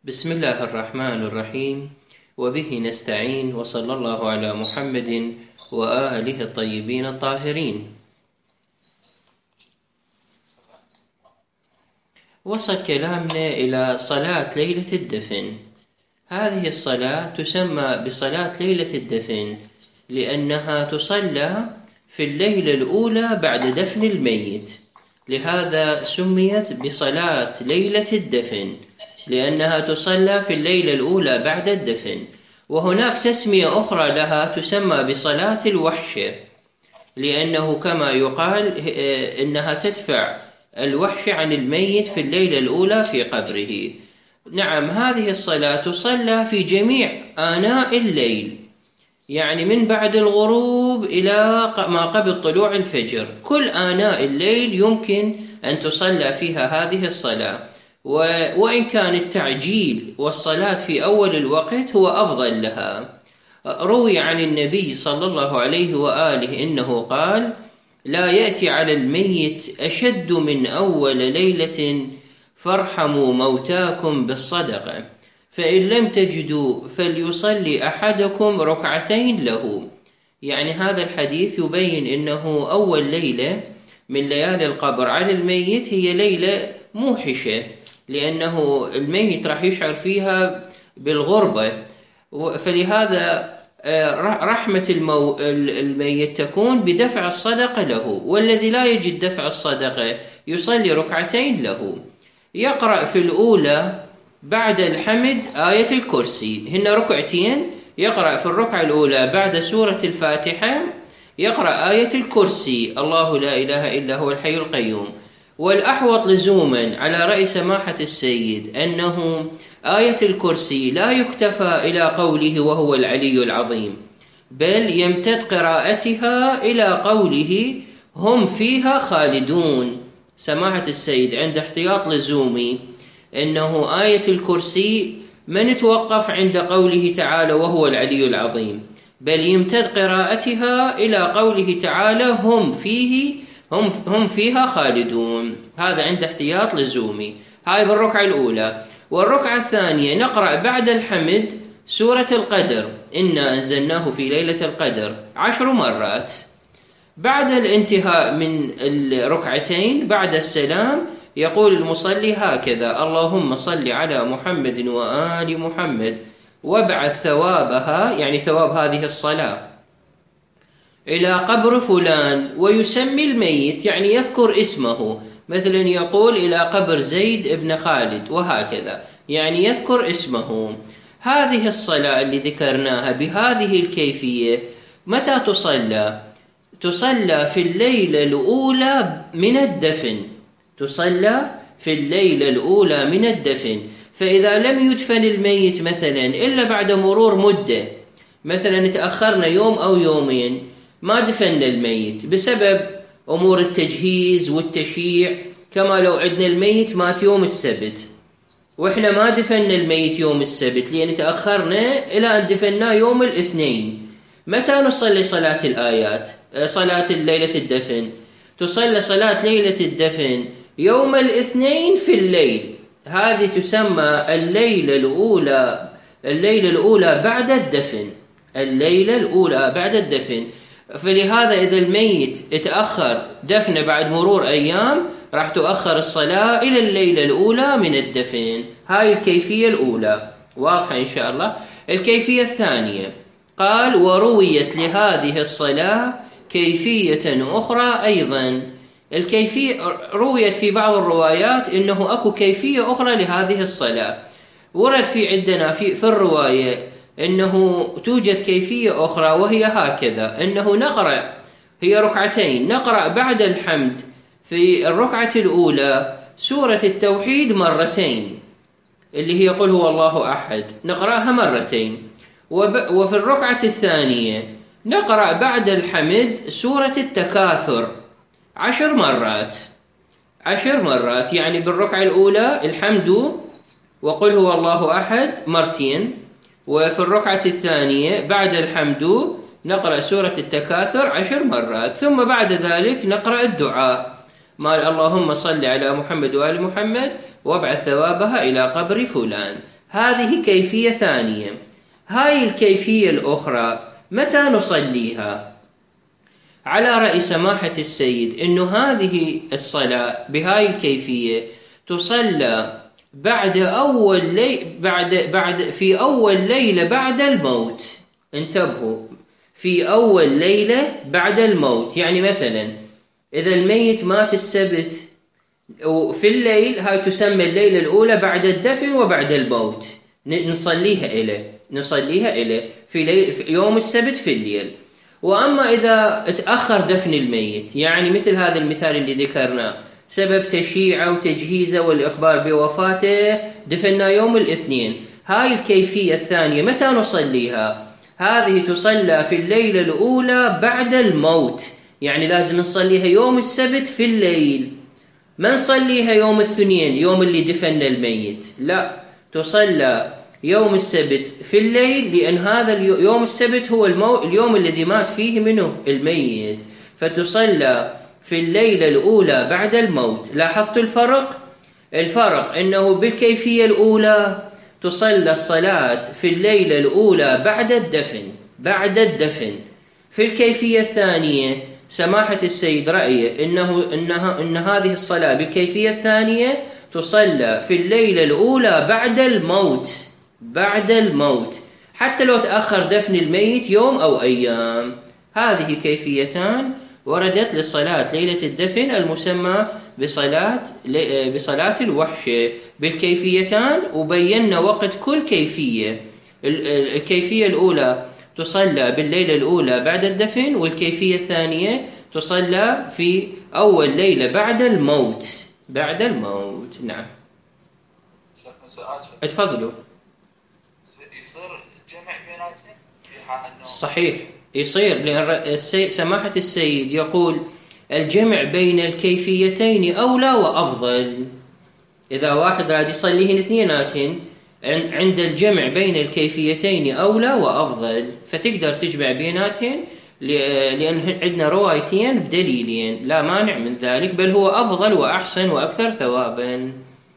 بسم الله الرحمن الرحيم، وبه نستعين، وصلى الله على محمد وآله الطيبين الطاهرين. وصل كلامنا إلى صلاة ليلة الدفن. هذه الصلاة تسمى بصلاة ليلة الدفن لأنها تصلى في الليلة الأولى بعد دفن الميت، لهذا سميت بصلاة ليلة الدفن لأنها تصلى في الليلة الأولى بعد الدفن. وهناك تسمية أخرى لها تسمى بصلاة الوحشة، لأنه كما يقال إنها تدفع الوحش عن الميت في الليلة الأولى في قبره. نعم، هذه الصلاة تصلى في جميع آناء الليل، يعني من بعد الغروب إلى ما قبل طلوع الفجر، كل آناء الليل يمكن أن تصلى فيها هذه الصلاة. وإن كان التعجيل والصلاة في أول الوقت هو أفضل لها. روي عن النبي صلى الله عليه وآله إنه قال: لا يأتي على الميت أشد من أول ليلة فارحموا موتاكم بالصدقة، فإن لم تجدوا فليصلي أحدكم ركعتين له. يعني هذا الحديث يبين إنه أول ليلة من ليالي القبر على الميت هي ليلة موحشة، لأنه الميت راح يشعر فيها بالغربة، فلهذا رحمة الميت تكون بدفع الصدقة له. والذي لا يجد دفع الصدقة يصلي ركعتين له. يقرأ في الأولى بعد الحمد آية الكرسي، هن ركعتين. يقرأ في الركعة الأولى بعد سورة الفاتحة يقرأ آية الكرسي: الله لا إله إلا هو الحي القيوم. والأحوط لزوما على رأي سماحة السيد أنه آية الكرسي لا يكتفى إلى قوله وهو العلي العظيم، بل يمتد قراءتها إلى قوله هم فيها خالدون. سماحة السيد عند احتياط لزومي أنه آية الكرسي ما نتوقف عند قوله تعالى وهو العلي العظيم، بل يمتد قراءتها إلى قوله تعالى هم فيها خالدون. هذا عند احتياط لزومي. هاي بالركعة الأولى. والركعة الثانية نقرأ بعد الحمد سورة القدر: إنا أنزلناه في ليلة القدر 10 مرات. بعد الانتهاء من الركعتين بعد السلام يقول المصلي هكذا: اللهم صل على محمد وآل محمد وابعث ثوابها، يعني ثواب هذه الصلاة، إلى قبر فلان، ويسمي الميت، يعني يذكر اسمه، مثلا يقول إلى قبر زيد ابن خالد، وهكذا، يعني يذكر اسمه. هذه الصلاة اللي ذكرناها بهذه الكيفية متى تصلى؟ تصلى في الليلة الأولى من الدفن. تصلى في الليلة الأولى من الدفن. فإذا لم يدفن الميت مثلا إلا بعد مرور مدة، مثلا تأخرنا يوم أو يومين ما دفن الميت بسبب أمور التجهيز والتشييع، كما لو عندنا الميت مات يوم السبت وإحنا ما دفن الميت يوم السبت لأن تأخرنا إلى أن دفناه يوم الاثنين، متى نصلي صلاة الآيات؟ صلاة ليلة الدفن. تصلي صلاة ليلة الدفن يوم الاثنين في الليل. هذه تسمى الليلة الأولى بعد الدفن. الليلة الأولى بعد الدفن. فلهذا إذا الميت اتأخر دفنه بعد مرور أيام راح تؤخر الصلاة إلى الليلة الأولى من الدفن. هاي الكيفية الأولى، واضحة إن شاء الله. الكيفية الثانية قال: ورويت لهذه الصلاة كيفية أخرى أيضا. الكيفية رويت في بعض الروايات إنه أكو كيفية أخرى لهذه الصلاة. ورد في عندنا في الرواية إنه توجد كيفية أخرى، وهي هكذا: إنه نقرأ، هي ركعتين، نقرأ بعد الحمد في الركعة الأولى سورة التوحيد مرتين، اللي هي قل هو الله أحد، نقرأها مرتين. وفي الركعة الثانية نقرأ بعد الحمد سورة التكاثر 10 مرات. 10 مرات، يعني بالركعة الأولى الحمد وقل هو الله أحد مرتين، وفي الركعة الثانية بعد الحمد نقرأ سورة التكاثر 10 مرات، ثم بعد ذلك نقرأ الدعاء مال اللهم صل على محمد وآل محمد وابعث ثوابها إلى قبر فلان. هذه كيفية ثانية. هاي الكيفية الأخرى متى نصليها؟ على رأي سماحة السيد إنه هذه الصلاة بهاي الكيفية تصلى في أول ليلة بعد الموت. انتبهوا، في أول ليلة بعد الموت. يعني مثلا إذا الميت مات السبت وفي الليل، هاي تسمى الليلة الأولى بعد الدفن وبعد الموت، نصليها إليه في يوم السبت في الليل. وأما إذا تأخر دفن الميت، يعني مثل هذا المثال اللي ذكرناه، سبب تشييعه وتجهيزه والإخبار بوفاته دفننا يوم الاثنين، هاي الكيفية الثانية متى نصليها؟ هذه تصلى في الليلة الأولى بعد الموت، يعني لازم نصليها يوم السبت في الليل، ما نصليها يوم الاثنين يوم اللي دفن الميت، لا، تصلى يوم السبت في الليل، لأن هذا يوم السبت هو اليوم الذي مات فيه منه الميت، فتصلى في الليلة الأولى بعد الموت. لاحظت الفرق أنه بالكيفية الأولى تصلى الصلاة في الليلة الأولى بعد الدفن. في الكيفية الثانية سماحة السيد رأيه إن هذه الصلاة بالكيفية الثانية تصلى في الليلة الأولى بعد الموت حتى لو تأخر دفن الميت يوم أو أيام. هذه كيفيتان وردت لصلاة ليلة الدفن المسمى بصلاة الوحشة بالكيفيتان، وبينا وقت كل كيفية. الكيفية الأولى تصلى بالليلة الأولى بعد الدفن، والكيفية الثانية تصلى في أول ليلة بعد الموت. نعم. اتفضلوا. يصير جمع بيناتهم في حال انه صحيح يصير، لأن سماحة السيد يقول الجمع بين الكيفيتين أولى وأفضل. إذا واحد راد يصليهن اثنيناتهن، عند الجمع بين الكيفيتين أولى وأفضل، فتقدر تجمع بيناتهن، لأن عندنا روايتين بدليلين، لا مانع من ذلك، بل هو أفضل وأحسن وأكثر ثوابا.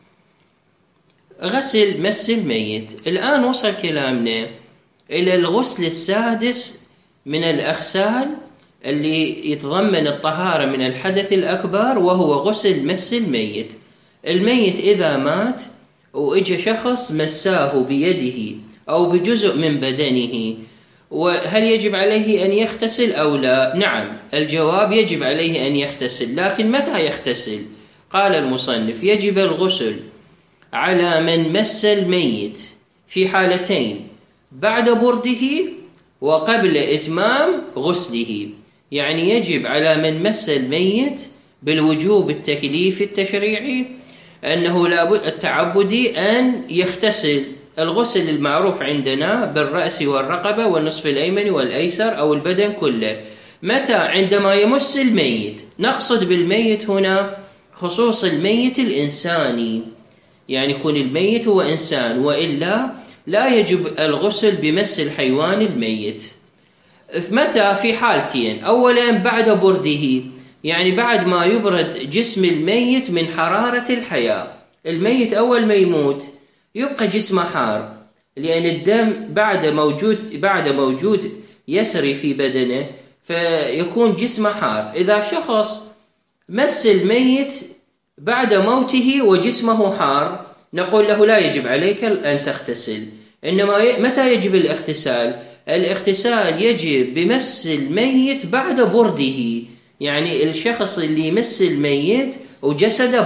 مس الميت. الآن وصل كلامنا إلى الغسل السادس من الأغسال اللي يتضمن الطهارة من الحدث الأكبر، وهو غسل مس الميت. الميت إذا مات وإجا شخص مساه بيده أو بجزء من بدنه، وهل يجب عليه أن يغتسل أو لا؟ نعم، الجواب يجب عليه أن يغتسل، لكن متى يغتسل؟ قال المصنف يجب الغسل على من مس الميت في حالتين: بعد برده وقبل إتمام غسله. يعني يجب على من مس الميت بالوجوب التكليفي التشريعي أنه لابد التعبدي أن يغتسل الغسل المعروف عندنا بالرأس والرقبة والنصف الأيمن والأيسر أو البدن كله. متى؟ عندما يمس الميت. نقصد بالميت هنا خصوص الميت الإنساني، يعني يكون الميت هو إنسان، وإلا لا يجب الغسل بمس الحيوان الميت. متى؟ في حالتين: أولا بعد برده، يعني بعد ما يبرد جسم الميت من حرارة الحياة. الميت أول ما يموت يبقى جسمه حار، لأن الدم بعد موجود يسري في بدنه، فيكون جسمه حار. إذا شخص مس الميت بعد موته وجسمه حار، نقول له لا يجب عليك أن تغتسل. إنما متى يجب الاغتسال؟ الاغتسال يجب بمس الميت بعد برده، يعني الشخص اللي يمس الميت وجسده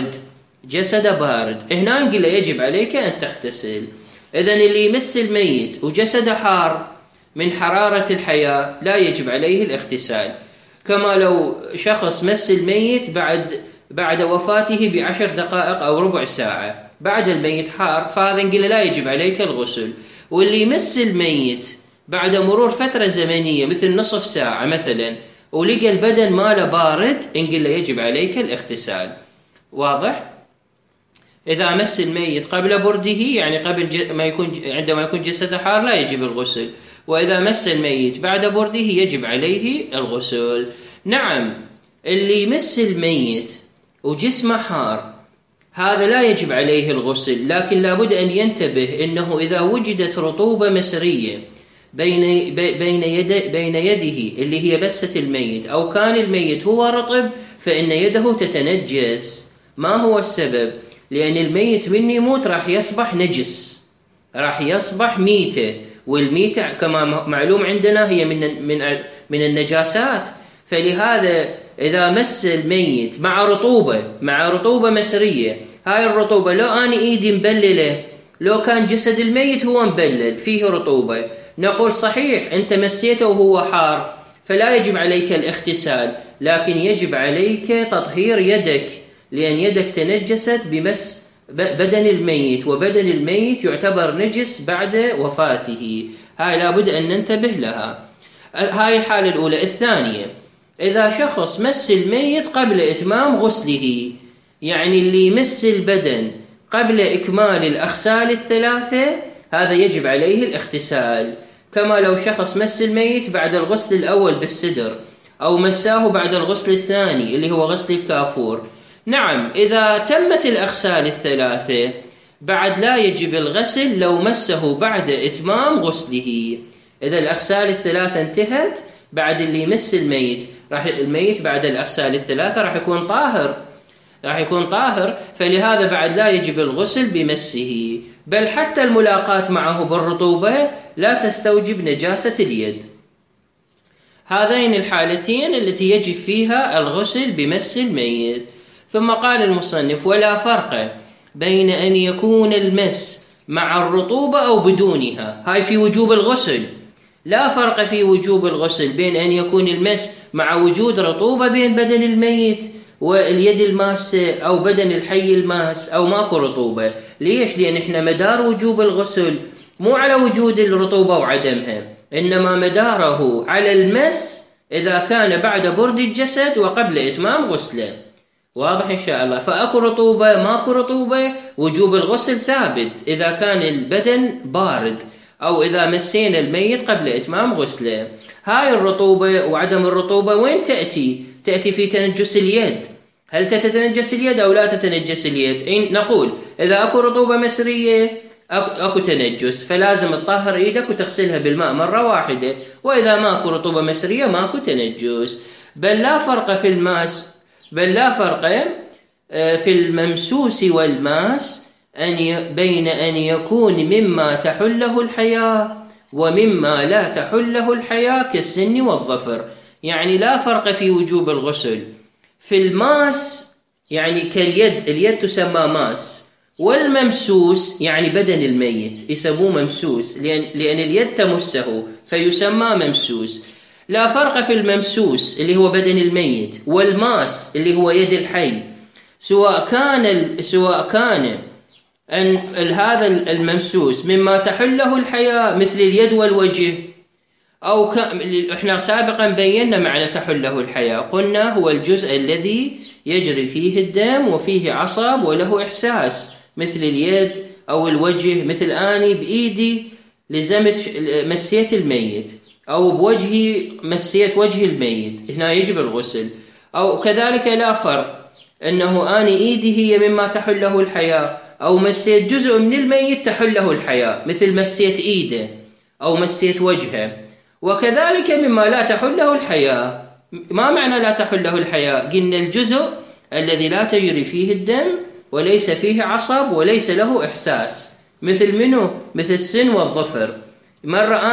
بارد، هنا نقول له يجب عليك أن تغتسل. إذن اللي يمس الميت وجسده حار من حرارة الحياة لا يجب عليه الاغتسال. كما لو شخص مس الميت بعد وفاته ب10 دقائق أو ربع ساعة، بعد الميت حار، فهذا نقول له لا يجب عليك الغسل. واللي يمس الميت بعد مرور فترة زمنية مثل نصف ساعة مثلا، ولقى البدن ماله بارد، نقول له يجب عليك الاغتسال. واضح؟ إذا مس الميت قبل برده، يعني عندما يكون جسده حار، لا يجب الغسل. وإذا مس الميت بعد برده يجب عليه الغسل. نعم، اللي يمس الميت وجسمه حار، هذا لا يجب عليه الغسل، لكن لابد أن ينتبه أنه إذا وجدت رطوبة مسرية بين يده اللي هي بسة الميت، أو كان الميت هو رطب، فإن يده تتنجس. ما هو السبب؟ لأن الميت من يموت راح يصبح نجس، راح يصبح ميتة، والميتة كما معلوم عندنا هي من النجاسات. فلهذا إذا مس الميت مع رطوبة مسرية، هاي الرطوبة لو أنا إيدي مبللة، لو كان جسد الميت هو مبلل فيه رطوبة، نقول صحيح أنت مسيته وهو حار فلا يجب عليك الاغتسال، لكن يجب عليك تطهير يدك، لأن يدك تنجست بمس بدن الميت، وبدن الميت يعتبر نجس بعد وفاته. هاي لابد أن ننتبه لها. هاي الحالة الأولى. الثانية، إذا شخص مس الميت قبل إتمام غسله، يعني اللي يمس البدن قبل إكمال الأغسال الثلاثة، هذا يجب عليه الاغتسال، كما لو شخص مس الميت بعد الغسل الأول بالسدر، أو مساه بعد الغسل الثاني اللي هو غسل الكافور. نعم، إذا تمت الأغسال الثلاثة بعد لا يجب الغسل لو مسه بعد إتمام غسله. إذا الأغسال الثلاثة انتهت، بعد اللي يمس الميت بعد الأغسال الثلاثة راح يكون طاهر، فلهذا بعد لا يجب الغسل بمسه، بل حتى الملاقاة معه بالرطوبة لا تستوجب نجاسة اليد. هذين الحالتين التي يجب فيها الغسل بمس الميت. ثم قال المصنف: ولا فرق بين أن يكون المس مع الرطوبة أو بدونها. هاي في وجوب الغسل، لا فرق في وجوب الغسل بين أن يكون المس مع وجود رطوبة بين بدن الميت واليد الماسة، أو بدن الحي الماس، أو ماكو رطوبة. ليش؟ لأن إحنا مدار وجوب الغسل مو على وجود الرطوبة وعدمها، إنما مداره على المس إذا كان بعد برد الجسد وقبل إتمام غسله. واضح إن شاء الله؟ فأكو رطوبة ماكو رطوبة، وجوب الغسل ثابت إذا كان البدن بارد، أو إذا مسينا الميت قبل إتمام غسله. هاي الرطوبة وعدم الرطوبة وين تأتي؟ تأتي في تنجس اليد. هل تتنجس اليد أو لا تتنجس اليد؟ نقول إذا أكو رطوبة مسرية أكو تنجس، فلازم تطهر إيدك وتغسلها بالماء مرة واحدة، وإذا ماكو رطوبة مسرية ماكو تنجس. بل لا فرق في الممسوس والماس بين أن يكون مما تحله الحياة ومما لا تحله الحياة كالسن والظفر. يعني لا فرق في وجوب الغسل في الماس، يعني كاليد، اليد تسمى ماس، والممسوس يعني بدن الميت يسموه ممسوس، لأن اليد تمسه فيسمى ممسوس. لا فرق في الممسوس اللي هو بدن الميت والماس اللي هو يد الحي، سواء كان أن هذا الممسوس مما تحله الحياة مثل اليد والوجه، أو إحنا سابقا بينا معنى تحله الحياة، قلنا هو الجزء الذي يجري فيه الدم وفيه عصب وله إحساس، مثل اليد أو الوجه، مثل أني بإيدي لزمت مسيت الميت، أو بوجهي مسيت وجه الميت، هنا يجب الغسل. أو كذلك لا فرق أنه أني إيدي هي مما تحله الحياة، أو مسيت جزء من الميت تحله الحياة مثل مسيت إيده أو مسيت وجهه. وكذلك مما لا تحله الحياة. ما معنى لا تحله الحياة؟ قلنا الجزء الذي لا تجري فيه الدم وليس فيه عصب وليس له إحساس، مثل منه؟ مثل السن والظفر. مرة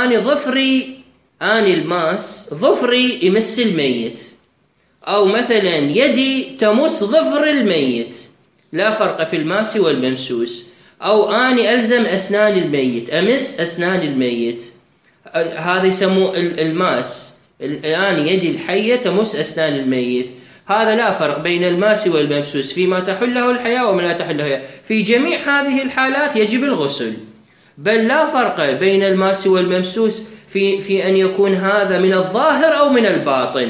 أني الماس ظفري يمس الميت، أو مثلا يدي تمس ظفر الميت، لا فرق في الماس والممسوس. أو أني ألزم أسنان الميت، أمس أسنان الميت، هذا يسموه الماس، الآن يدي الحية تمس أسنان الميت. هذا لا فرق بين الماس والممسوس فيما تحله الحياة وما لا تحله الحياة. في جميع هذه الحالات يجب الغسل. بل لا فرق بين الماس والممسوس في أن يكون هذا من الظاهر أو من الباطن.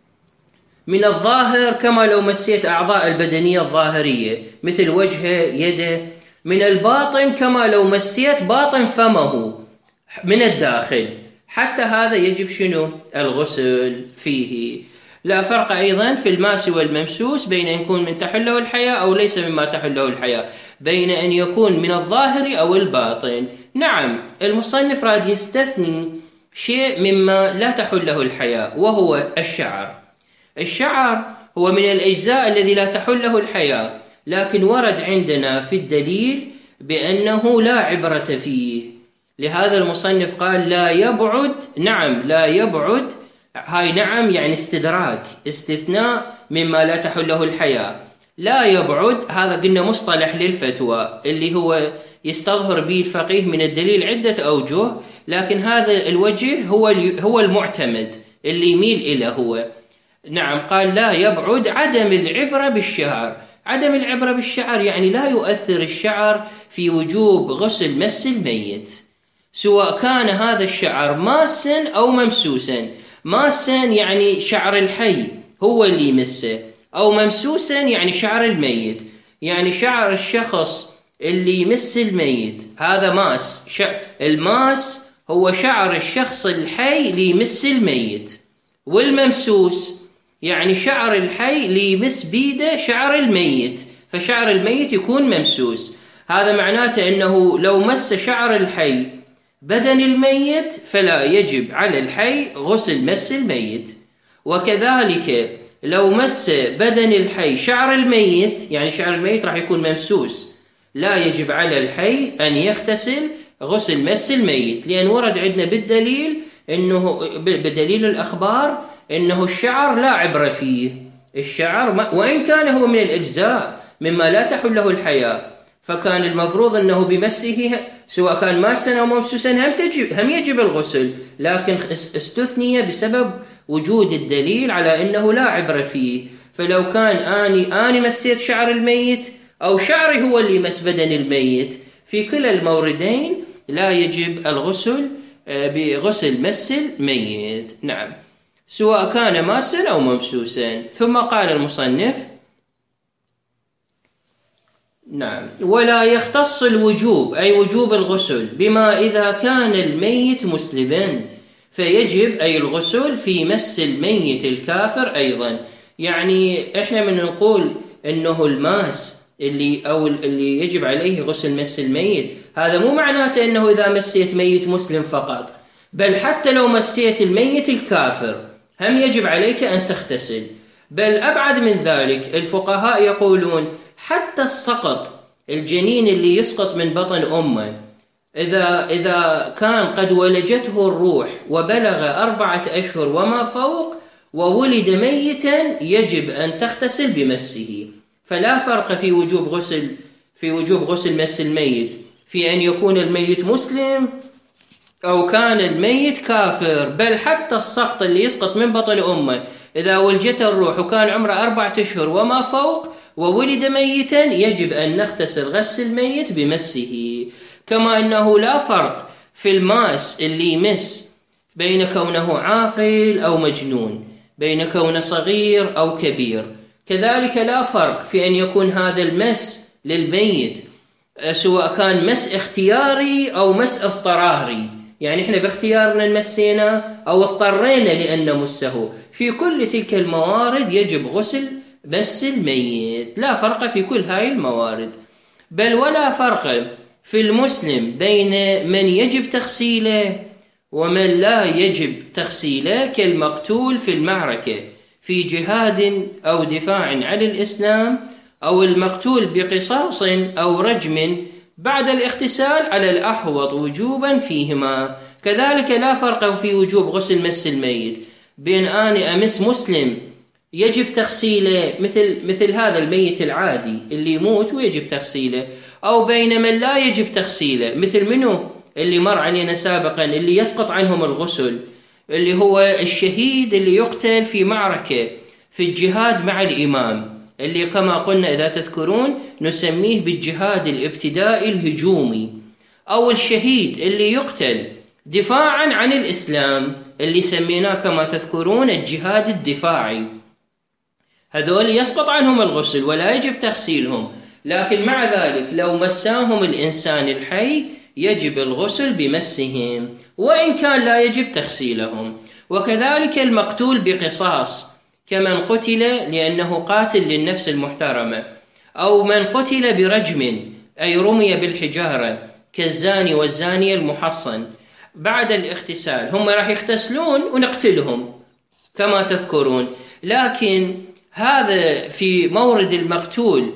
من الظاهر كما لو مسيت أعضاء البدنية الظاهرية مثل وجهه يده. من الباطن كما لو مسيت باطن فمه من الداخل. حتى هذا يجب شنو؟ الغسل فيه. لا فرق أيضا في الماس والممسوس بين أن يكون من تحله الحياة أو ليس مما تحله الحياة، بين أن يكون من الظاهر أو الباطن. نعم، المصنف راد يستثني شيء مما لا تحله الحياة وهو الشعر. الشعر هو من الأجزاء الذي لا تحله الحياة، لكن ورد عندنا في الدليل بأنه لا عبرة فيه، لهذا المصنف قال لا يبعد. نعم، لا يبعد، هاي نعم يعني استدراك، استثناء مما لا تحله الحياة. لا يبعد هذا قلنا مصطلح للفتوى اللي هو يستظهر به الفقيه من الدليل عدة أوجه، لكن هذا الوجه هو المعتمد اللي يميل إلى هو. نعم، قال لا يبعد عدم العبرة بالشعر. عدم العبرة بالشعر يعني لا يؤثر الشعر في وجوب غسل مس الميت، سواء كان هذا الشعر ماسا أو ممسوسا. ماسا يعني شعر الحي هو اللي يمسه، أو ممسوسا يعني شعر الميت، يعني شعر الشخص اللي يمس الميت هذا ماس. الماس هو شعر الشخص الحي اللي يمس الميت، والممسوس يعني شعر الحي اللي يمس بيده شعر الميت، فشعر الميت يكون ممسوس. هذا معناته أنه لو مس شعر الحي بدن الميت فلا يجب على الحي غسل مس الميت، وكذلك لو مس بدن الحي شعر الميت، يعني شعر الميت راح يكون ممسوس، لا يجب على الحي أن يغتسل غسل مس الميت، لأن ورد عندنا بالدليل إنه بدليل الأخبار إنه الشعر لا عبرة فيه. الشعر وإن كان هو من الأجزاء مما لا تحله الحياة، فكان المفروض أنه بمسه سواء كان ماسا أو ممسوسا هم يجب الغسل، لكن استثني بسبب وجود الدليل على أنه لا عبرة فيه. فلو كان أني مسيت شعر الميت أو شعري هو اللي مس بدن الميت، في كلا الموردين لا يجب الغسل بغسل مس الميت. نعم، سواء كان ماسا أو ممسوسا. ثم قال المصنف: نعم، ولا يختص الوجوب أي وجوب الغسل بما إذا كان الميت مسلما، فيجب أي الغسل في مس الميت الكافر أيضا. يعني إحنا من نقول إنه الماس اللي يجب عليه غسل مس الميت، هذا مو معناته إنه إذا مسيت ميت مسلم فقط، بل حتى لو مسيت الميت الكافر هم يجب عليك أن تغتسل. بل أبعد من ذلك، الفقهاء يقولون حتى السقط، الجنين اللي يسقط من بطن أمه، إذا كان قد ولجته الروح وبلغ 4 أشهر وما فوق وولد ميتا، يجب أن تغتسل بمسه. فلا فرق في وجوب غسل مس الميت في أن يكون الميت مسلم أو كان الميت كافر، بل حتى السقط اللي يسقط من بطن أمه إذا ولجته الروح وكان عمره 4 أشهر وما فوق وولد ميتا، يجب أن نغتسل غسل الميت بمسه. كما أنه لا فرق في الماس اللي يمس بين كونه عاقل أو مجنون، بين كونه صغير أو كبير، كذلك لا فرق في أن يكون هذا المس للميت سواء كان مس اختياري أو مس اضطراري، يعني إحنا باختيارنا نمسينا أو اضطرينا لأن نمسه. في كل تلك الموارد يجب غسل مس الميت، لا فرق في كل هاي الموارد. بل ولا فرق في المسلم بين من يجب تغسيله ومن لا يجب تغسيله، كالمقتول في المعركة في جهاد أو دفاع عن الإسلام، أو المقتول بقصاص أو رجم بعد الاغتسال على الأحوط وجوبا فيهما. كذلك لا فرق في وجوب غسل مس الميت بين أني أمس مسلم يجب تغسيله مثل هذا الميت العادي اللي يموت ويجب تغسيله، أو بين من لا يجب تغسيله مثل منه اللي مر علينا سابقا اللي يسقط عنهم الغسل، اللي هو الشهيد اللي يقتل في معركة في الجهاد مع الإمام، اللي كما قلنا إذا تذكرون نسميه بالجهاد الابتدائي الهجومي، أو الشهيد اللي يقتل دفاعا عن الإسلام اللي سميناه كما تذكرون الجهاد الدفاعي. هذول يسقط عنهم الغسل ولا يجب تغسيلهم، لكن مع ذلك لو مساهم الإنسان الحي يجب الغسل بمسهم وإن كان لا يجب تغسيلهم. وكذلك المقتول بقصاص كمن قتل لأنه قاتل للنفس المحترمة، أو من قتل برجم أي رمي بالحجارة كالزاني والزانية المحصن بعد الاغتسال. هم راح يغتسلون ونقتلهم كما تذكرون، لكن هذا في مورد المقتول،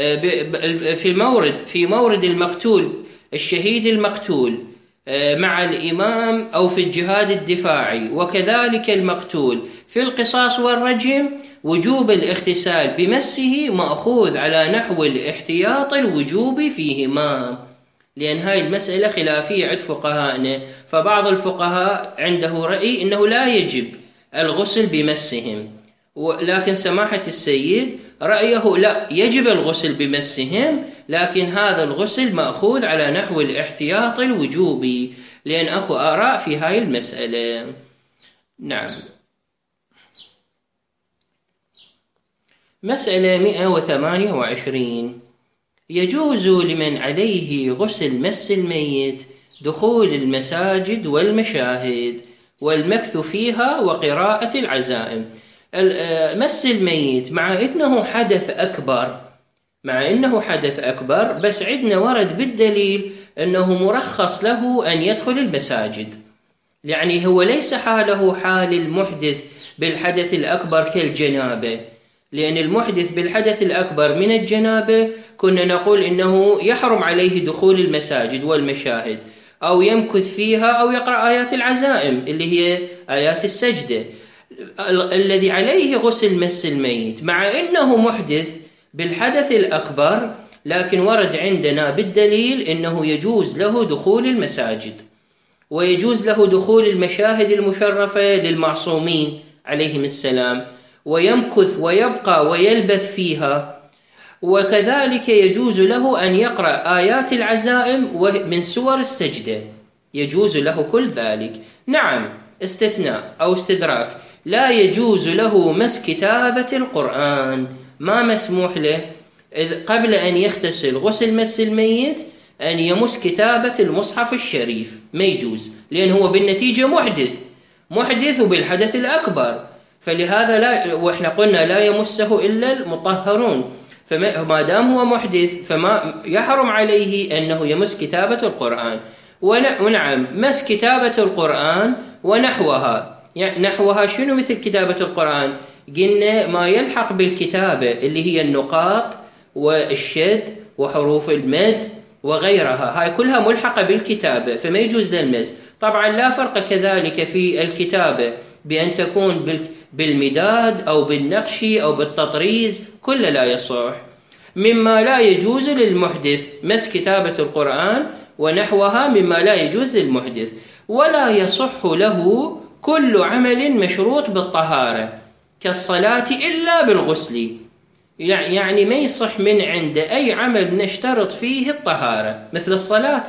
في مورد المقتول الشهيد المقتول مع الإمام أو في الجهاد الدفاعي، وكذلك المقتول في القصاص والرجم وجوب الاغتسال بمسه مأخوذ على نحو الاحتياط الوجوب فيهما، لأن هاي المسألة خلافية عند فقهائنا، فبعض الفقهاء عنده رأي أنه لا يجب الغسل بمسهم، لكن سماحة السيد رأيه لا، يجب الغسل بمسهم، لكن هذا الغسل مأخوذ على نحو الاحتياط الوجوبي، لأن أكو آراء في هاي المسألة. نعم. مسألة 128: يجوز لمن عليه غسل مس الميت دخول المساجد والمشاهد والمكث فيها وقراءة العزائم. مس الميت مع إنه حدث أكبر، بس عندنا ورد بالدليل أنه مرخص له أن يدخل المساجد، يعني هو ليس حاله حال المحدث بالحدث الأكبر كالجنابة، لأن المحدث بالحدث الأكبر من الجنابة كنا نقول إنه يحرم عليه دخول المساجد والمشاهد أو يمكث فيها أو يقرأ آيات العزائم اللي هي آيات السجدة. الذي عليه غسل مس الميت مع إنه محدث بالحدث الأكبر، لكن ورد عندنا بالدليل إنه يجوز له دخول المساجد ويجوز له دخول المشاهد المشرفة للمعصومين عليهم السلام، ويمكث ويبقى ويلبث فيها، وكذلك يجوز له أن يقرأ آيات العزائم من سور السجدة، يجوز له كل ذلك. نعم، استثناء أو استدراك: لا يجوز له مس كتابة القرآن، ما مسموح له قبل أن يغتسل غسل مس الميت أن يمس كتابة المصحف الشريف، ما يجوز، لأن هو بالنتيجة محدث وبالحدث الأكبر، فلهذا لا، وإحنا قلنا لا يمسه إلا المطهرون، فما دام هو محدث فما يحرم عليه أنه يمس كتابة القرآن. ونعم، مس كتابة القرآن ونحوها، يعني نحوها شنو مثل كتابة القرآن؟ قلنا ما يلحق بالكتابة اللي هي النقاط والشد وحروف المد وغيرها، هاي كلها ملحقة بالكتابة فما يجوز للمس. طبعا لا فرق كذلك في الكتابة بأن تكون بالمداد أو بالنقش أو بالتطريز، كل لا يصح. مما لا يجوز للمحدث مس كتابة القرآن ونحوها مما لا يجوز للمحدث. ولا يصح له كل عمل مشروط بالطهارة كالصلاة إلا بالغسل، يعني ما يصح من عند أي عمل نشترط فيه الطهارة، مثل الصلاة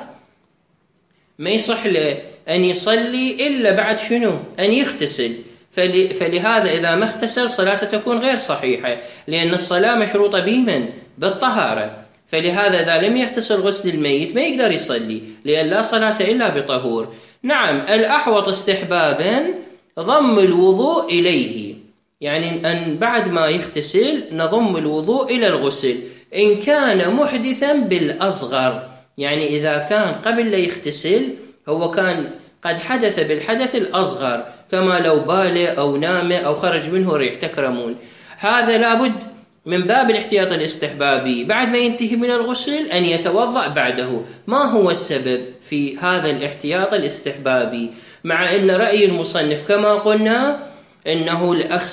ما يصح له أن يصلي إلا بعد شنو؟ أن يغتسل، فلهذا إذا ما اغتسل صلاته تكون غير صحيحة، لأن الصلاة مشروطة بالطهارة، فلهذا إذا لم يغتسل غسل الميت ما يقدر يصلي، لأن لا صلاة إلا بطهور. نعم، الأحوط استحبابا ضم الوضوء إليه، يعني أن بعد ما يغتسل نضم الوضوء إلى الغسل إن كان محدثا بالأصغر، يعني إذا كان قبل لا يغتسل هو كان قد حدث بالحدث الأصغر، كما لو بال أو نام أو خرج منه ريح، تكرمون، هذا لابد من باب الاحتياط الاستحبابي بعد ما ينتهي من الغسل أن يتوضأ بعده. ما هو السبب في هذا الاحتياط الاستحبابي؟ مع أن رأي المصنف كما قلنا أنه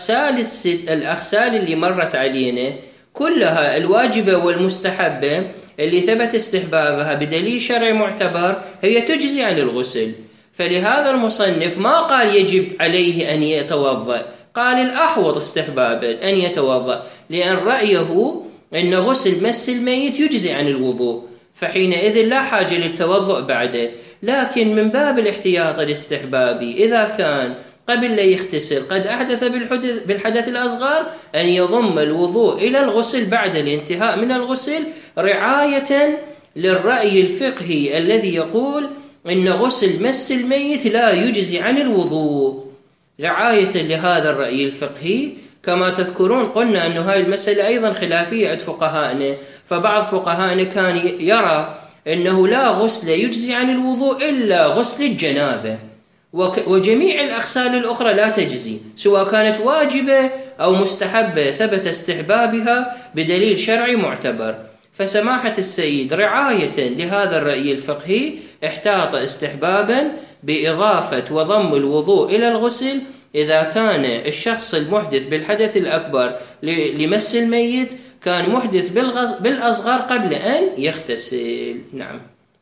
الأغسال اللي مرت علينا كلها الواجبة والمستحبة اللي ثبت استحبابها بدليل شرعي معتبر هي تجزي عن الغسل، فلهذا المصنف ما قال يجب عليه أن يتوضأ، قال الأحوط استحبابا أن يتوضأ، لأن رأيه أن غسل مس الميت يجزي عن الوضوء، فحينئذ لا حاجة للتوضؤ بعده. لكن من باب الاحتياط الاستحبابي إذا كان قبل لا يغتسل قد أحدث بالحدث الأصغر أن يضم الوضوء إلى الغسل بعد الانتهاء من الغسل، رعاية للرأي الفقهي الذي يقول إن غسل مس الميت لا يجزي عن الوضوء. رعاية لهذا الرأي الفقهي كما تذكرون قلنا أن هاي المسألة أيضا خلافية عند فقهائنا، فبعض فقهائنا كان يرى أنه لا غسل يجزي عن الوضوء إلا غسل الجنابة، وجميع الأغسال الأخرى لا تجزي سواء كانت واجبة أو مستحبة ثبت استحبابها بدليل شرعي معتبر. فسماحة السيد رعاية لهذا الرأي الفقهي احتاط استحبابا بإضافة وضم الوضوء إلى الغسل إذا كان الشخص المحدث بالحدث الأكبر لمس الميت كان محدث بالأصغر قبل أن يغتسل. نعم.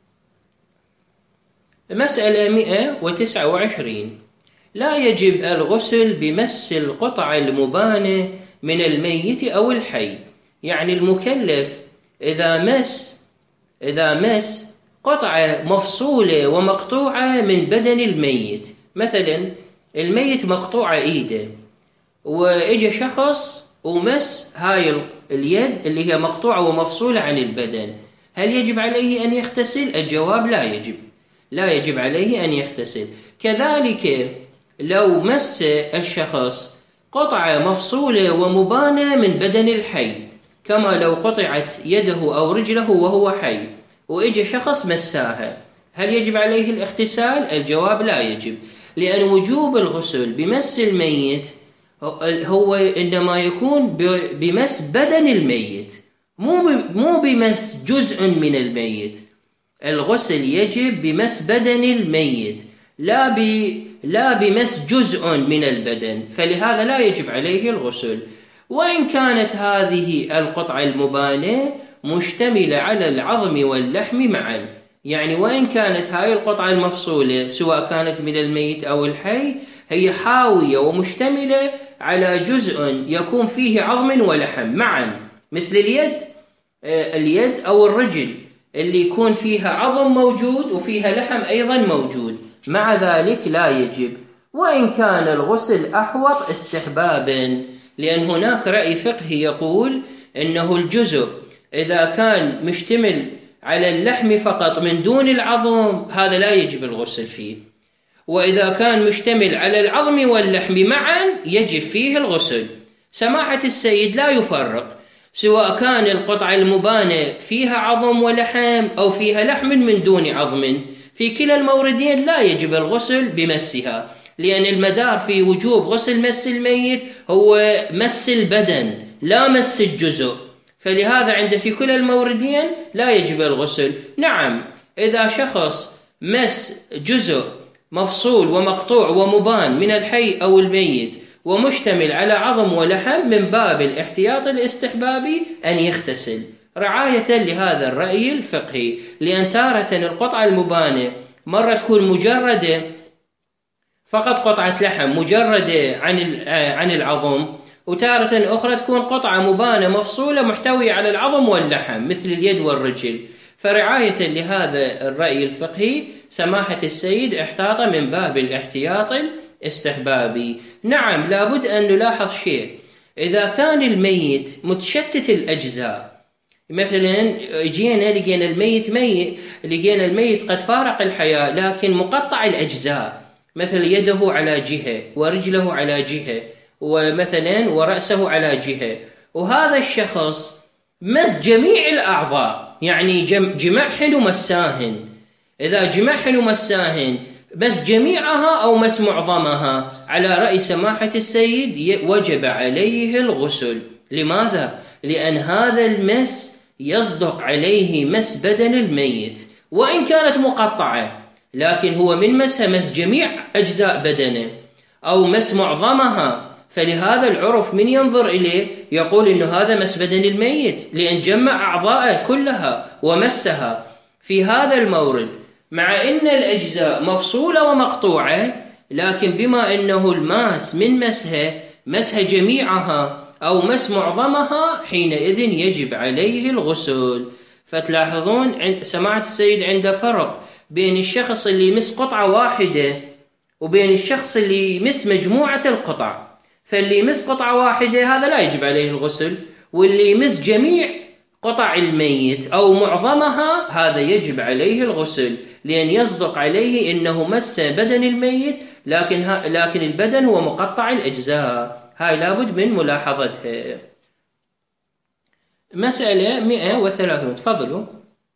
مسألة 129. لا يجب الغسل بمس القطع المبانة من الميت أو الحي. يعني المكلف إذا مس قطعة مفصولة ومقطوعة من بدن الميت، مثلا الميت مقطوعة إيده وإجا شخص ومس هاي اليد اللي هي مقطوعة ومفصولة عن البدن، هل يجب عليه أن يغتسل؟ الجواب لا يجب عليه أن يغتسل. كذلك لو مس الشخص قطعة مفصولة ومبانة من بدن الحي، كما لو قطعت يده أو رجله وهو حي وإجا شخص مساها، هل يجب عليه الاغتسال؟ الجواب لا يجب، لأن وجوب الغسل بمس الميت هو إنما يكون بمس بدن الميت، مو بمس جزء من الميت. الغسل يجب بمس بدن الميت لا بمس جزء من البدن، فلهذا لا يجب عليه الغسل. وإن كانت هذه القطعة المبانة مشتملة على العظم واللحم معا، يعني وإن كانت هاي القطعة المفصولة سواء كانت من الميت أو الحي هي حاوية ومشتملة على جزء يكون فيه عظم ولحم معا، مثل اليد أو الرجل اللي يكون فيها عظم موجود وفيها لحم أيضا موجود، مع ذلك لا يجب. وإن كان الغسل أحوط استحبابا، لأن هناك رأي فقهي يقول إنه الجزء إذا كان مشتمل على اللحم فقط من دون العظم هذا لا يجب الغسل فيه، وإذا كان مشتمل على العظم واللحم معا يجب فيه الغسل. سماحة السيد لا يفرق سواء كان القطعة المبانة فيها عظم ولحم أو فيها لحم من دون عظم، في كلا الموردين لا يجب الغسل بمسها، لأن المدار في وجوب غسل مس الميت هو مس البدن لا مس الجزء، فلهذا عند في كلا الموردين لا يجب الغسل. نعم، إذا شخص مس جزء مفصول ومقطوع ومبان من الحي أو الميت ومشتمل على عظم ولحم من باب الاحتياط الاستحبابي أن يغتسل رعاية لهذا الرأي الفقهي، لأن تارة القطعة المبانة مرة تكون مجردة فقط قطعة لحم مجردة عن العظم، وتارة أخرى تكون قطعة مبانة مفصولة محتوية على العظم واللحم مثل اليد والرجل. فرعاية لهذا الرأي الفقهي سماحة السيد احتاط من باب الاحتياط الاستحبابي. نعم، لابد أن نلاحظ شيء، إذا كان الميت متشتت الأجزاء، مثلا لقينا الميت قد فارق الحياة لكن مقطع الأجزاء، مثل يده على جهة ورجله على جهة ومثلا ورأسه على جهة، وهذا الشخص مس جميع الأعضاء، يعني جمعهن ومساهن. إذا جمعهن ومساهن مس جميعها أو مس معظمها، على رأي سماحة السيد وجب عليه الغسل. لماذا؟ لأن هذا المس يصدق عليه مس بدن الميت، وإن كانت مقطعة لكن هو من مس جميع أجزاء بدنه أو مس معظمها، فلهذا العرف من ينظر إليه يقول إنه هذا مس بدن الميت، لأن جمع أعضاءه كلها ومسها. في هذا المورد مع إن الأجزاء مفصولة ومقطوعة، لكن بما إنه الماس من مسها جميعها أو مس معظمها، حينئذ يجب عليه الغسل. فتلاحظون سماحة السيد عنده فرق بين الشخص اللي يمس قطعة واحدة وبين الشخص اللي يمس مجموعة القطع. فاللي يمس قطعة واحدة هذا لا يجب عليه الغسل، واللي يمس جميع قطع الميت أو معظمها هذا يجب عليه الغسل، لأن يصدق عليه إنه مس بدن الميت لكن البدن هو مقطع الأجزاء. هاي لابد من ملاحظتها. مسألة 130. تفضلوا.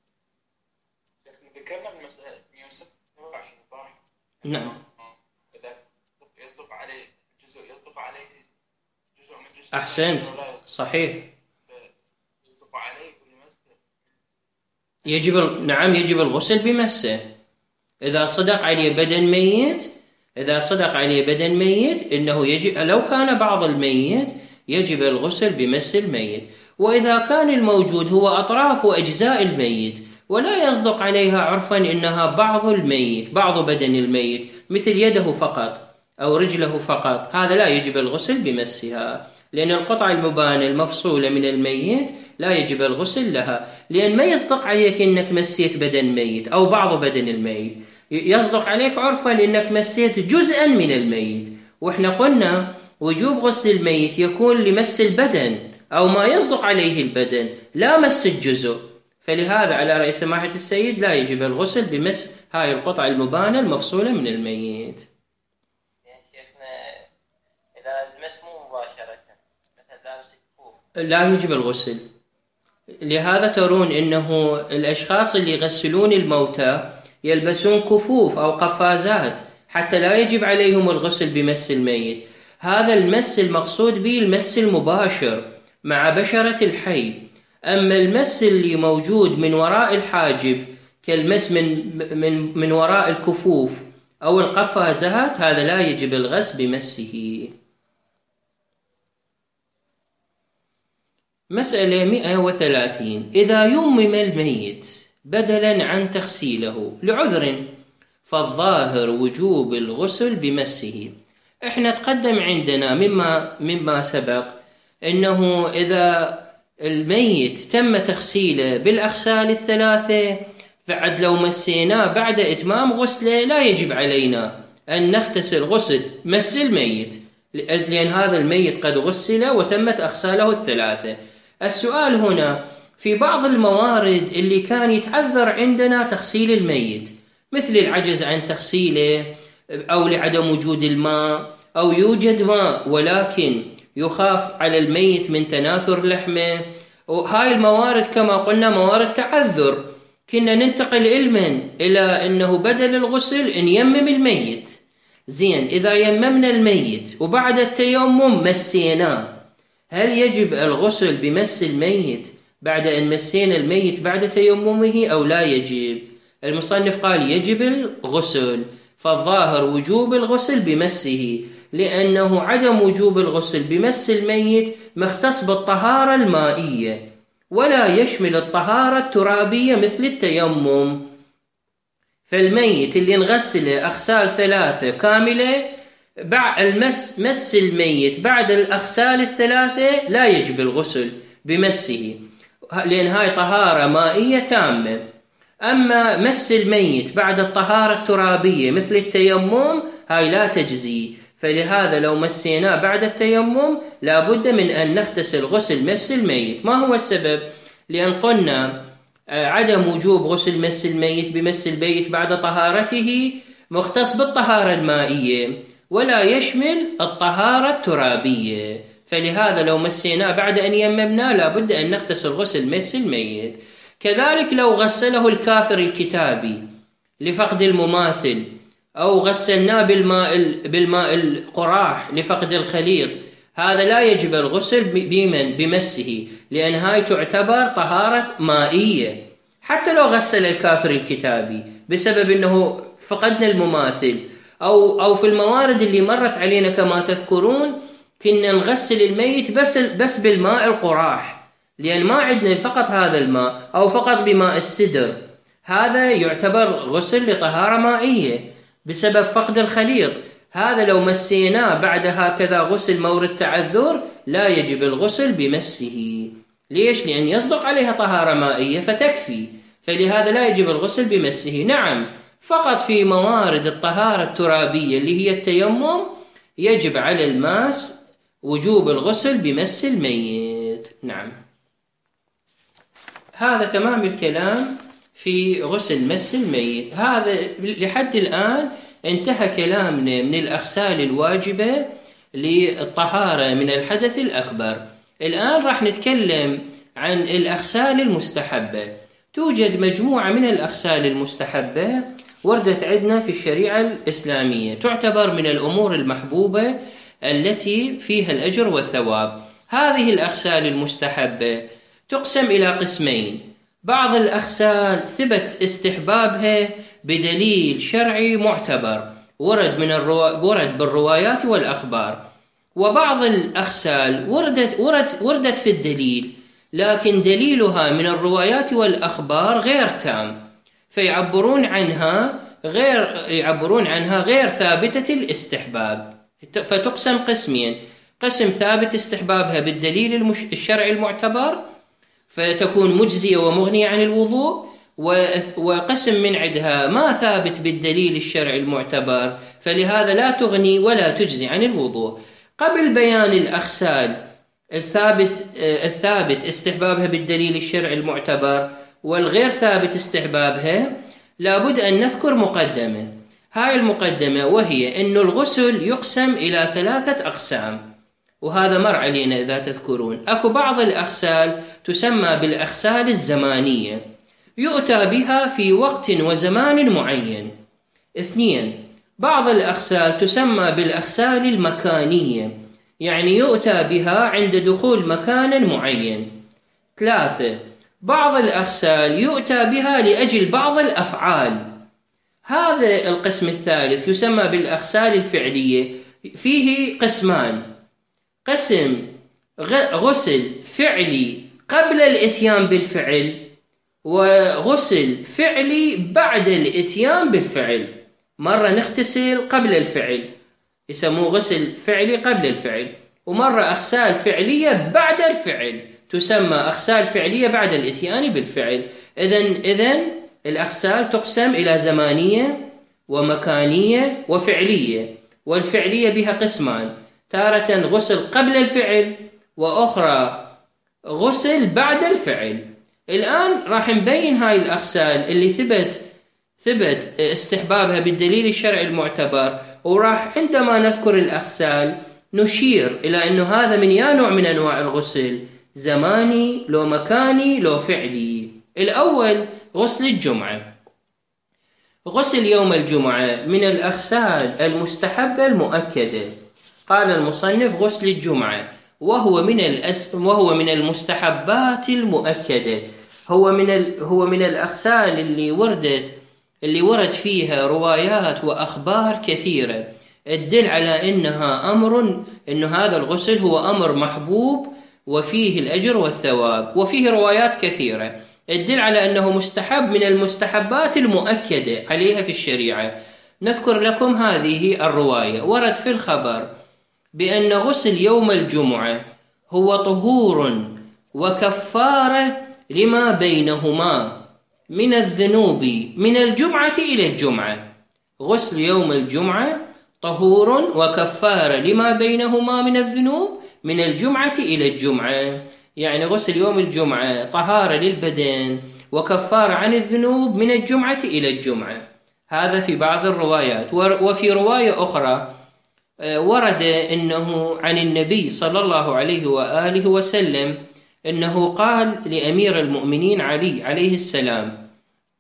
ذكرنا المسألة 127. نعم. إذا يصدق عليه جزء من جزء. أحسنت، صحيح. يصدق عليه نعم يجب الغسل بمسه. إذا صدق عليه بدن ميت إنه يجب، لو كان بعض الميت يجب الغسل بمس الميت. وإذا كان الموجود هو أطراف وأجزاء الميت ولا يصدق عليها عرفا إنها بعض بدن الميت مثل يده فقط أو رجله فقط، هذا لا يجب الغسل بمسها، لأن القطعة المبانة المفصولة من الميت لا يجب الغسل لها، لأن ما يصدق عليك إنك مسيت بدن ميت أو بعض بدن الميت، يصدق عليك عرفا إنك مسيت جزءا من الميت. وإحنا قلنا وجوب غسل الميت يكون لمس البدن أو ما يصدق عليه البدن، لا مس الجزء. فلهذا على رأي سماحة السيد لا يجب الغسل بمس هاي القطعة المبانة المفصولة من الميت. لا يجب الغسل. لهذا ترون إنه الأشخاص اللي يغسلون الموتى يلبسون كفوف أو قفازات حتى لا يجب عليهم الغسل بمس الميت. هذا المس المقصود به المس المباشر مع بشرة الحي. أما المس اللي موجود من وراء الحاجب كالمس من وراء الكفوف أو القفازات هذا لا يجب الغسل بمسه. مسألة 130. إذا يمم الميت بدلا عن تغسيله لعذر فالظاهر وجوب الغسل بمسه. احنا تقدم عندنا مما سبق انه اذا الميت تم تغسيله بالاغسال الثلاثة بعد لو مسيناه بعد اتمام غسله لا يجب علينا ان نغتسل غسل مس الميت، لان هذا الميت قد غسل وتمت اغساله الثلاثة. السؤال هنا في بعض الموارد اللي كان يتعذر عندنا تغسيل الميت مثل العجز عن تغسيله أو لعدم وجود الماء أو يوجد ماء ولكن يخاف على الميت من تناثر لحمه، وهاي الموارد كما قلنا موارد تعذر، كنا ننتقل علما إلى أنه بدل الغسل إن يمم الميت. زين، إذا يممنا الميت وبعد التيمم مسيناه هل يجب الغسل بمس الميت بعد أن مسينا الميت بعد تيممه أو لا يجب؟ المصنف قال يجب الغسل، فالظاهر وجوب الغسل بمسه، لأنه عدم وجوب الغسل بمس الميت مختص بالطهارة المائية ولا يشمل الطهارة الترابية مثل التيمم. فالميت اللي نغسله أغسال ثلاثة كاملة مس الميت بعد الأغسال الثلاثة لا يجب الغسل بمسه، لأن هاي طهارة مائية تامة. أما مس الميت بعد الطهارة الترابية مثل التيمم هاي لا تجزي، فلهذا لو مسيناه بعد التيمم لابد من أن نغتسل غسل مس الميت. ما هو السبب؟ لأن قلنا عدم وجوب غسل مس الميت بمس الميت بعد طهارته مختص بالطهارة المائية ولا يشمل الطهارة الترابية، فلهذا لو مسيناه بعد أن يممنا لابد أن نغتسل غسل مس الميت. كذلك لو غسله الكافر الكتابي لفقد المماثل أو غسلناه بالماء القراح لفقد الخليط هذا لا يجب الغسل بمسه، لأن هاي تعتبر طهارة مائية. حتى لو غسل الكافر الكتابي بسبب أنه فقدنا المماثل أو في الموارد اللي مرت علينا كما تذكرون كنا نغسل الميت بس بالماء القراح، لأن ما عندنا فقط هذا الماء أو فقط بماء السدر، هذا يعتبر غسل لطهارة مائية بسبب فقد الخليط. هذا لو مسيناه بعد هكذا غسل مورد تعذر لا يجب الغسل بمسه. ليش؟ لأن يصدق عليها طهارة مائية فتكفي، فلهذا لا يجب الغسل بمسه. نعم، فقط في موارد الطهارة الترابية اللي هي التيمم يجب على الماس وجوب الغسل بمس الميت. نعم، هذا تمام الكلام في غسل مس الميت. هذا لحد الآن انتهى كلامنا من الأغسال الواجبة للطهارة من الحدث الأكبر. الآن راح نتكلم عن الأغسال المستحبة. توجد مجموعة من الأغسال المستحبة وردت عندنا في الشريعة الإسلامية، تعتبر من الأمور المحبوبة التي فيها الأجر والثواب. هذه الأغسال المستحبة تقسم إلى قسمين. بعض الأغسال ثبت استحبابها بدليل شرعي معتبر ورد بالروايات والأخبار، وبعض الأغسال وردت في الدليل لكن دليلها من الروايات والأخبار غير تام، فيعبرون عنها غير ثابتة الاستحباب، فتقسم قسمين: قسم ثابت استحبابها بالدليل الشرعي المعتبر فتكون مجزية ومغنية عن الوضوء، وقسم من عندها ما ثابت بالدليل الشرعي المعتبر فلهذا لا تغني ولا تجزي عن الوضوء. قبل بيان الأغسال الثابت استحبابها بالدليل الشرعي المعتبر والغير ثابت استحبابها، لابد أن نذكر مقدمة. هاي المقدمة وهي أن الغسل يقسم إلى 3 أقسام، وهذا مر علينا إذا تذكرون. أكو بعض الأغسال تسمى بالأغسال الزمانية، يؤتى بها في وقت وزمان معين. 2. بعض الأغسال تسمى بالأغسال المكانية، يعني يؤتى بها عند دخول مكان معين. 3. بعض الأغسال يؤتى بها لأجل بعض الأفعال. هذا القسم الثالث يسمى بالأغسال الفعلية، فيه قسمان: قسم غسل فعلي قبل الإتيان بالفعل، وغسل فعلي بعد الإتيان بالفعل. مرة نغتسل قبل الفعل يسموه غسل فعلي قبل الفعل، ومرة أغسال فعلية بعد الفعل تسمى أغسال فعلية بعد الإتيان بالفعل. إذن الأغسال تقسم إلى زمانية ومكانية وفعلية، والفعلية بها قسمان: تارة غسل قبل الفعل، وأخرى غسل بعد الفعل. الآن راح نبين هاي الأغسال اللي ثبت استحبابها بالدليل الشرعي المعتبر، وراح عندما نذكر الأغسال نشير إلى أنه هذا من يا نوع من أنواع الغسل: زماني لو مكاني لو فعلي. الأول غسل الجمعة. غسل يوم الجمعة من الأغسال المستحبة المؤكدة. قال المصنف: غسل الجمعة وهو من المستحبات المؤكدة، هو من الأغسال اللي ورد فيها روايات وأخبار كثيرة تدل على إن هذا الغسل هو أمر محبوب وفيه الأجر والثواب، وفيه روايات كثيرة تدل على أنه مستحب من المستحبات المؤكدة عليها في الشريعة. نذكر لكم هذه الرواية. ورد في الخبر بأن غسل يوم الجمعة هو طهور وكفارة لما بينهما من الذنوب من الجمعة إلى الجمعة. غسل يوم الجمعة طهور وكفارة لما بينهما من الذنوب من الجمعة إلى الجمعة، يعني غسل يوم الجمعة طهارة للبدن وكفارة عن الذنوب من الجمعة إلى الجمعة. هذا في بعض الروايات. وفي رواية أخرى ورد أنه عن النبي صلى الله عليه وآله وسلم أنه قال لأمير المؤمنين علي عليه السلام: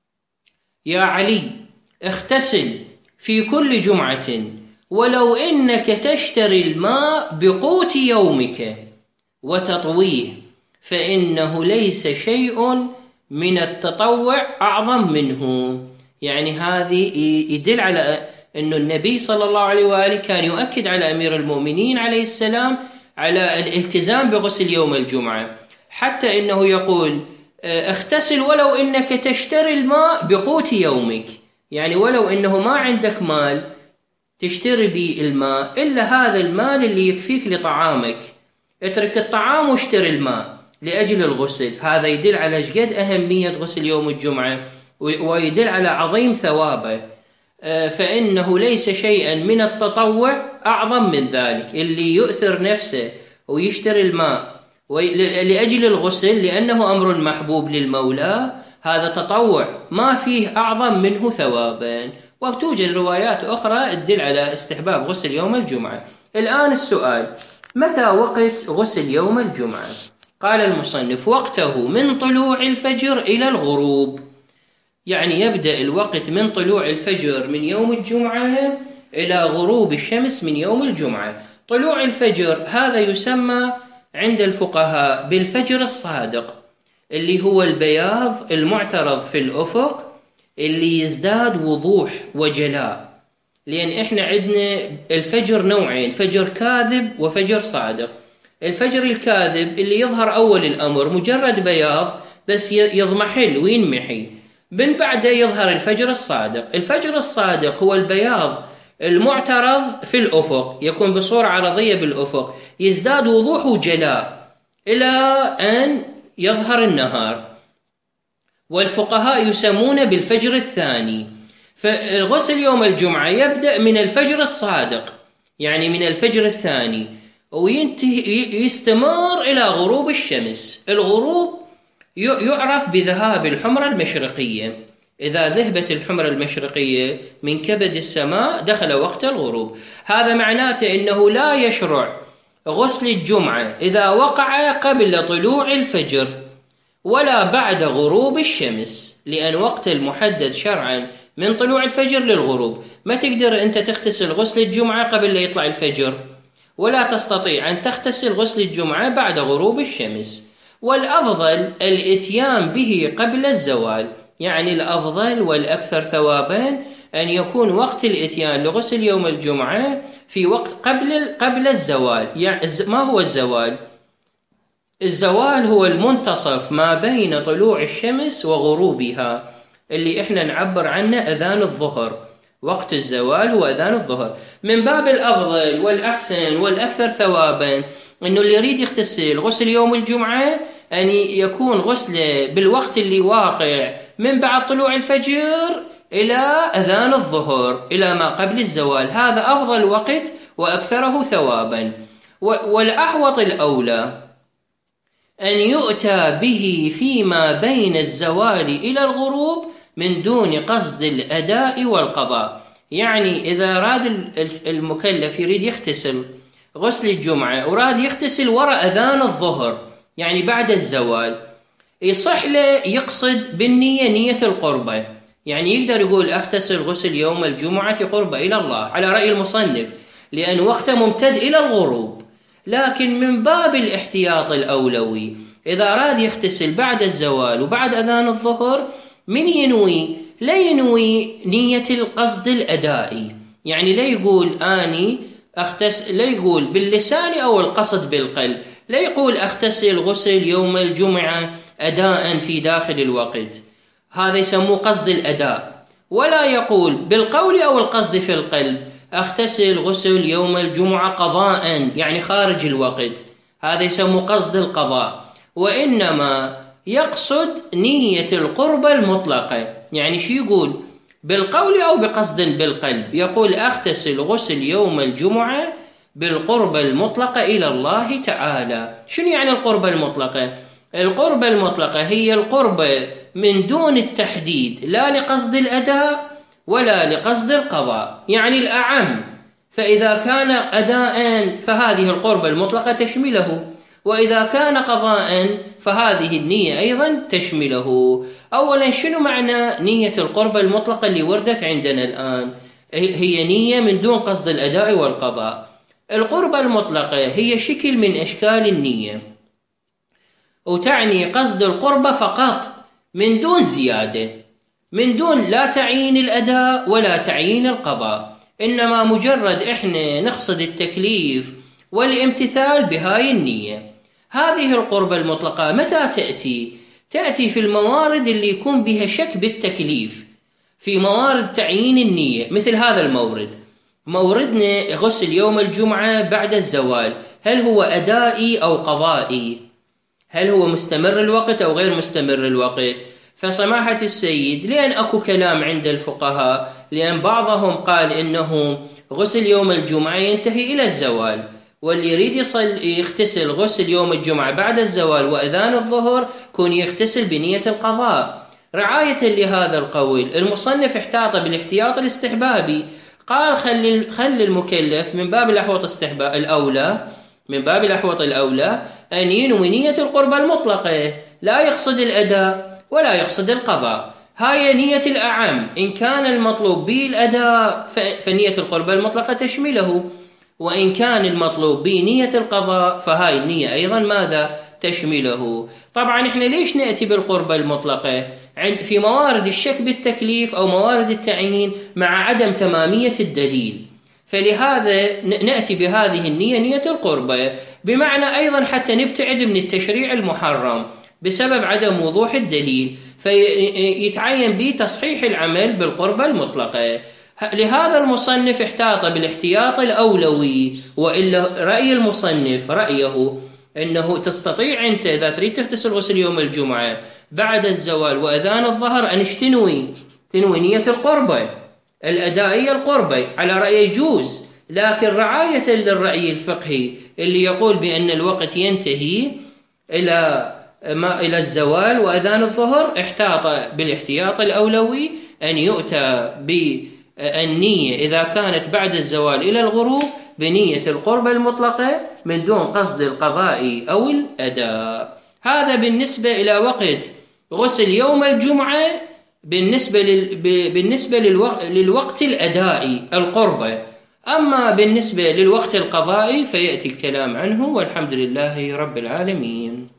يا علي، اغتسل في كل جمعة ولو إنك تشتري الماء بقوت يومك وتطويه، فإنه ليس شيء من التطوع أعظم منه. يعني هذه يدل على أن النبي صلى الله عليه وآله كان يؤكد على أمير المؤمنين عليه السلام على الالتزام بغسل يوم الجمعة، حتى إنه يقول: اغتسل ولو إنك تشتري الماء بقوت يومك، يعني ولو إنه ما عندك مال تشتري به الماء إلا هذا المال اللي يكفيك لطعامك، اترك الطعام واشتري الماء لأجل الغسل. هذا يدل على جد أهمية غسل يوم الجمعة، ويدل على عظيم ثوابه. فإنه ليس شيئا من التطوع أعظم من ذلك. اللي يؤثر نفسه ويشتري الماء لأجل الغسل لأنه أمر محبوب للمولى، هذا تطوع ما فيه أعظم منه ثوابا. وتوجد روايات أخرى تدل على استحباب غسل يوم الجمعة. الآن السؤال: متى وقت غسل يوم الجمعة؟ قال المصنف: وقته من طلوع الفجر إلى الغروب، يعني يبدأ الوقت من طلوع الفجر من يوم الجمعة إلى غروب الشمس من يوم الجمعة. طلوع الفجر هذا يسمى عند الفقهاء بالفجر الصادق، اللي هو البياض المعترض في الأفق اللي يزداد وضوح وجلاء، لأن إحنا عندنا الفجر نوعين: فجر كاذب وفجر صادق. الفجر الكاذب اللي يظهر أول الأمر مجرد بياض بس يضمحل وينمحي، من بعده يظهر الفجر الصادق. الفجر الصادق هو البياض المعترض في الأفق، يكون بصورة عرضية بالأفق، يزداد وضوح وجلاء إلى أن يظهر النهار، والفقهاء يسمونه بالفجر الثاني. فالغسل يوم الجمعة يبدأ من الفجر الصادق، يعني من الفجر الثاني، وينتهي يستمر إلى غروب الشمس. الغروب يعرف بذهاب الحمرة المشرقية، إذا ذهبت الحمرة المشرقية من كبد السماء دخل وقت الغروب. هذا معناته أنه لا يشرع غسل الجمعة إذا وقع قبل طلوع الفجر ولا بعد غروب الشمس، لأن وقت المحدد شرعا من طلوع الفجر للغروب. ما تقدر أنت تغتسل غسل الجمعة قبل لا يطلع الفجر، ولا تستطيع أن تغتسل غسل الجمعة بعد غروب الشمس. والأفضل الإتيان به قبل الزوال، يعني الأفضل والأكثر ثوابا أن يكون وقت الإتيان لغسل يوم الجمعة في وقت قبل الزوال. يعني ما هو الزوال؟ الزوال هو المنتصف ما بين طلوع الشمس وغروبها، اللي إحنا نعبر عنه أذان الظهر. وقت الزوال هو أذان الظهر. من باب الأفضل والأحسن والأكثر ثوابا أنه اللي يريد يغتسل غسل يوم الجمعة أن يكون غسله بالوقت اللي واقع من بعد طلوع الفجر إلى أذان الظهر، إلى ما قبل الزوال. هذا أفضل وقت وأكثره ثوابا. والأحوط الأولى أن يؤتى به فيما بين الزوال إلى الغروب من دون قصد الأداء والقضاء. يعني إذا راد المكلف يريد يغتسل غسل الجمعة وراد يغتسل وراء أذان الظهر، يعني بعد الزوال، يصح له يقصد بالنية نية القربة. يعني يقدر يقول أغتسل غسل يوم الجمعة قربة إلى الله على رأي المصنف، لأن وقته ممتد إلى الغروب. لكن من باب الاحتياط الأولوي إذا أراد يغتسل بعد الزوال وبعد أذان الظهر، من ينوي؟ لا ينوي نية القصد الأدائي، يعني لا يقول آني لا يقول باللسان أو القصد بالقلب، لا يقول أغتسل غسل يوم الجمعة أداء في داخل الوقت، هذا يسموه قصد الأداء. ولا يقول بالقول أو القصد في القلب أغتسل غسل يوم الجمعة قضاء، يعني خارج الوقت، هذا يسموه قصد القضاء. وإنما يقصد نية القربة المطلقة. يعني شو يقول؟ بالقول أو بقصد بالقلب، يقول أغتسل غسل يوم الجمعة بالقربة المطلقة إلى الله تعالى. شنو يعني القربة المطلقة؟ القربة المطلقة هي القربة من دون التحديد، لا لقصد الأداء ولا لقصد القضاء، يعني الأعم. فإذا كان أداء فهذه القربة المطلقة تشمله، وإذا كان قضاء فهذه النية أيضا تشمله. أولا شنو معنى نية القربة المطلقة اللي وردت عندنا الآن؟ هي نية من دون قصد الأداء والقضاء. القربة المطلقة هي شكل من أشكال النية، وتعني قصد القربة فقط من دون زيادة، من دون لا تعيين الأداء ولا تعيين القضاء، إنما مجرد إحنا نقصد التكليف والامتثال بهاي النية. هذه القربة المطلقة متى تأتي؟ تأتي في الموارد اللي يكون بها شك بالتكليف، في موارد تعيين النية، مثل هذا المورد. موردنا غسل يوم الجمعة بعد الزوال، هل هو أدائي أو قضائي؟ هل هو مستمر الوقت أو غير مستمر الوقت؟ فسماحة السيد، لأن أكو كلام عند الفقهاء، لأن بعضهم قال إنه غسل يوم الجمعة ينتهي إلى الزوال، واللي يريد يغتسل غسل يوم الجمعة بعد الزوال وأذان الظهر كون يغتسل بنية القضاء. رعاية لهذا القول المصنف احتاط بالاحتياط الاستحبابي، قال خلي المكلف من باب الأحوط الأولى، من باب الأحوط الأولى أن ينوي نية القربة المطلقة، لا يقصد الأداء ولا يقصد القضاء. هاي نية الأعم. إن كان المطلوب به الأداء فنية القربة المطلقة تشمله، وإن كان المطلوب به نية القضاء فهاي النية أيضا ماذا تشمله. طبعا إحنا ليش نأتي بالقربة المطلقة في موارد الشك بالتكليف أو موارد التعيين مع عدم تمامية الدليل؟ فلهذا نأتي بهذه النية، نية القربة، بمعنى أيضا حتى نبتعد من التشريع المحرم بسبب عدم وضوح الدليل، فيتعين به تصحيح العمل بالقربة المطلقة. لهذا المصنف احتاط بالاحتياط الأولوي، وإلا رأي المصنف رأيه أنه تستطيع أنت إذا تريد تغتسل غسل يوم الجمعة بعد الزوال وأذان الظهر أن تنوي نية القربة الأدائية القربة، على رأي يجوز. لكن رعاية للرأي الفقهي اللي يقول بأن الوقت ينتهي إلى الزوال وأذان الظهر، احتاط بالاحتياط الأولوي أن يؤتى بالنية إذا كانت بعد الزوال إلى الغروب بنية القربة المطلقة من دون قصد القضاء أو الأداء. هذا بالنسبة إلى وقت غسل يوم الجمعة بالنسبة للوقت الأدائي القربة. أما بالنسبة للوقت القضائي فيأتي الكلام عنه، والحمد لله رب العالمين.